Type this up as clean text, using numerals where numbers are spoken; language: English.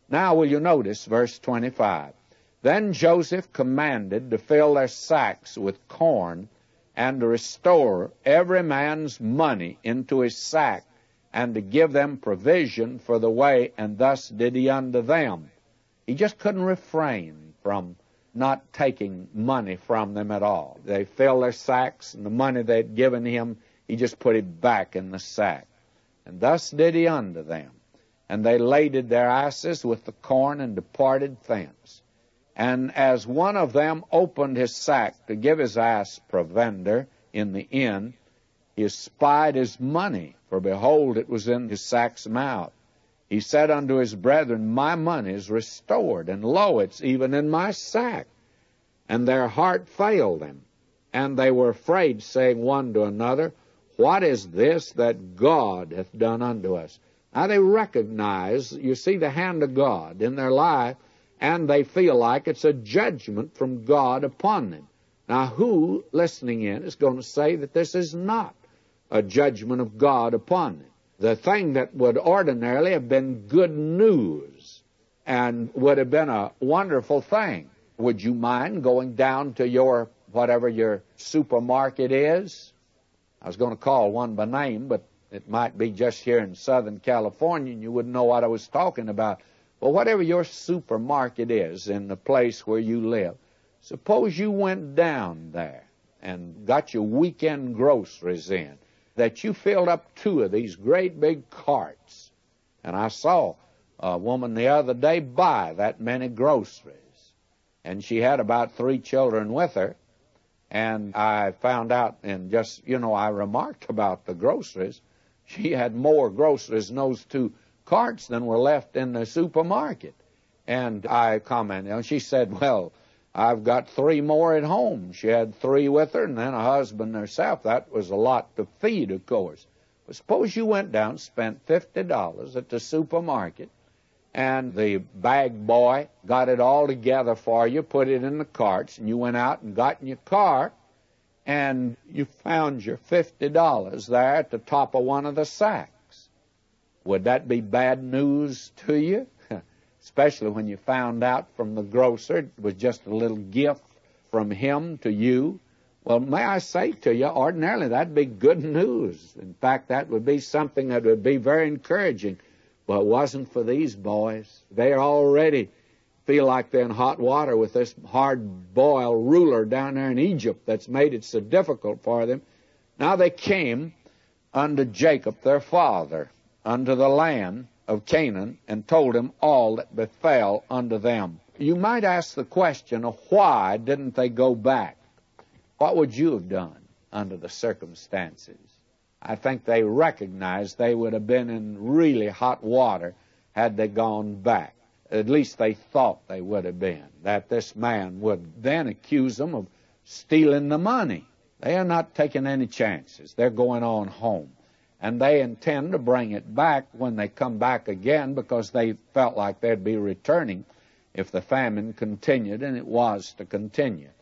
Now will you notice verse 25. Then Joseph commanded to fill their sacks with corn, and to restore every man's money into his sack, and to give them provision for the way, and thus did he unto them. He just couldn't refrain from not taking money from them at all. They filled their sacks, and the money they'd given him, he just put it back in the sack. And thus did he unto them. And they laded their asses with the corn, and departed thence. And as one of them opened his sack to give his ass provender in the inn, he espied his money, for behold, it was in his sack's mouth. He said unto his brethren, My money is restored, and lo, it's even in my sack. And their heart failed them, and they were afraid, saying one to another, What is this that God hath done unto us? Now they recognize, you see, the hand of God in their life, and they feel like it's a judgment from God upon them. Now, who, listening in, is going to say that this is not a judgment of God upon them? The thing that would ordinarily have been good news and would have been a wonderful thing. Would you mind going down to your, whatever your supermarket is? I was going to call one by name, but it might be just here in Southern California, and you wouldn't know what I was talking about. Well, whatever your supermarket is in the place where you live, suppose you went down there and got your weekend groceries in, that you filled up 2 of these great big carts. And I saw a woman the other day buy that many groceries. And she had about 3 children with her. And I found out, and just, I remarked about the groceries. She had more groceries in those 2 carts than were left in the supermarket. And I commented, and she said, well, I've got 3 more at home. She had 3 with her, and then a husband herself. That was a lot to feed, of course. But suppose you went down and spent $50 at the supermarket, and the bag boy got it all together for you, put it in the carts, and you went out and got in your car, and you found your $50 there at the top of one of the sacks. Would that be bad news to you? Especially when you found out from the grocer it was just a little gift from him to you. Well, may I say to you, ordinarily that'd be good news. In fact, that would be something that would be very encouraging. But it wasn't for these boys. They already feel like they're in hot water with this hard-boiled ruler down there in Egypt that's made it so difficult for them. Now they came unto Jacob, their father, unto the land of Canaan, and told him all that befell unto them. You might ask the question of why didn't they go back? What would you have done under the circumstances? I think they recognized they would have been in really hot water had they gone back. At least they thought they would have been, that this man would then accuse them of stealing the money. They are not taking any chances. They're going on home. And they intend to bring it back when they come back again, because they felt like they'd be returning if the famine continued, and it was to continue.